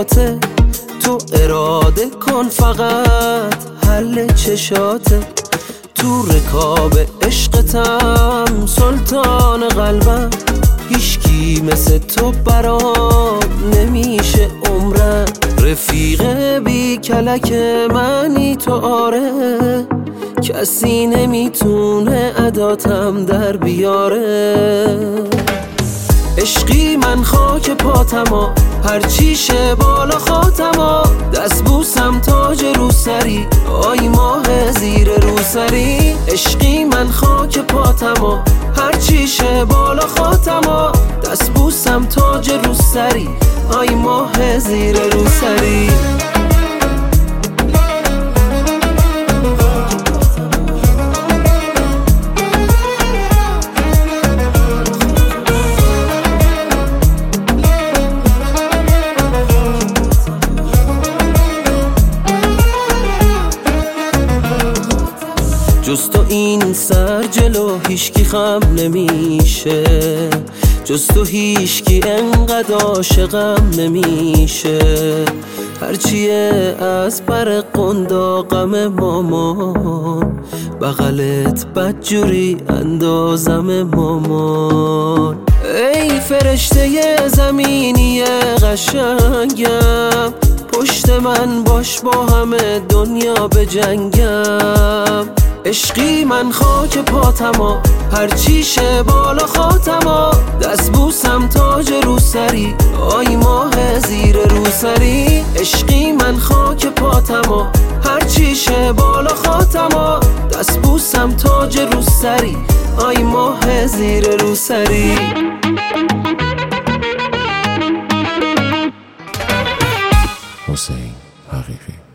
پاته، تو اراده کن فقط حل چشاته. تو رکاب عشقتم سلطان قلبم، هیچکی مثل تو برام نمیشه عمرم. رفیق بی کلک منی تو آره، کسی نمیتونه عداتم در بیاره. عشقی من خاک پاتما، هرچی شه بالا خاتما. دست بوسم تاج رو سری، آی ماه زیر رو سری. عشقی من خاک پاتما، هرچی شه بالا خاتما. دست بوسم تاج رو سری، آی ماه زیر رو سری. جز تو این سر جلو هیچکی خم نمیشه، جز تو هیچکی انقدر عاشقم نمیشه. هرچیه از پر قنداقم مامان، بغلت بدجوری اندازم مامان. ای فرشته زمینی قشنگم، پشت من باش با همه دنیا بجنگم. عشقی من خاک پاتما، هرچی شه بالا خاتما. دست بوسم تاج رو سری، آی ماه زیر رو سری. عشقی من خاک پاتما، هرچی شه بالا خاتما. دست بوسم تاج رو سری، آی ماه زیر رو سری. حسین حقیقی.